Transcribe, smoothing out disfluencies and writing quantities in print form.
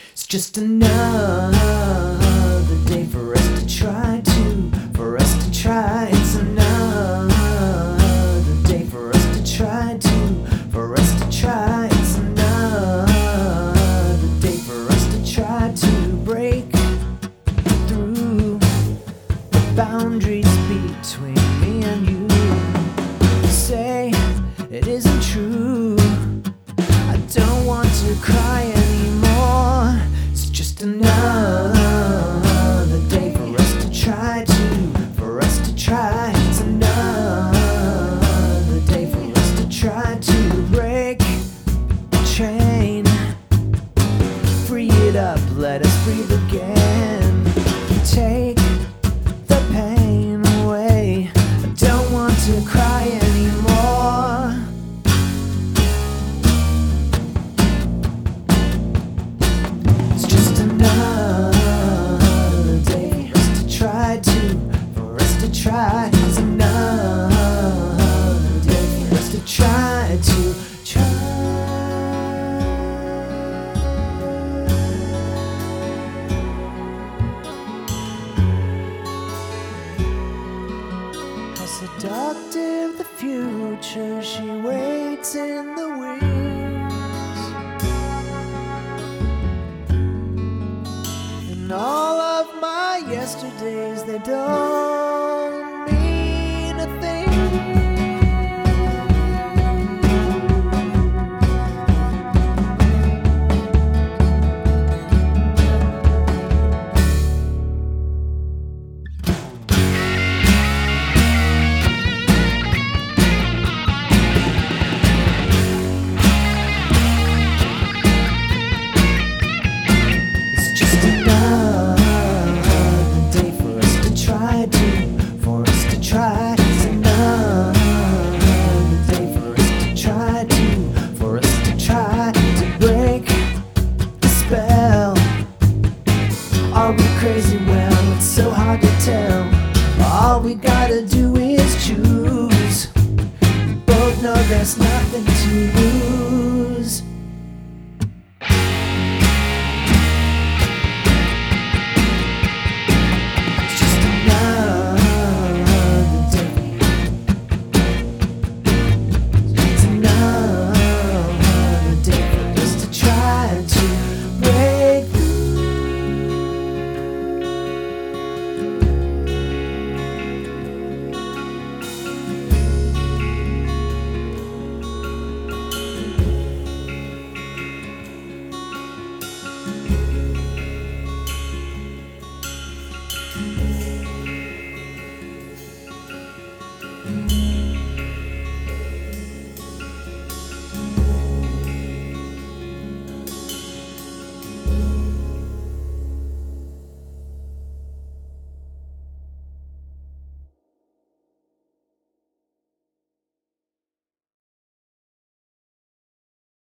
It's just another day for us to try It's another day for us to try It's another day for us to try to break through the boundaries between me and you. Say it isn't true. I don't want to cry anymore. It's just another day for us to try It's another day for us to try to break the chain. Free it up, let us breathe again. Take the pain away. I don't want to cry anymore. It's just another day for us to try It's another day for us to try A seductive the future, she waits in the wings. And all of my yesterdays, they don't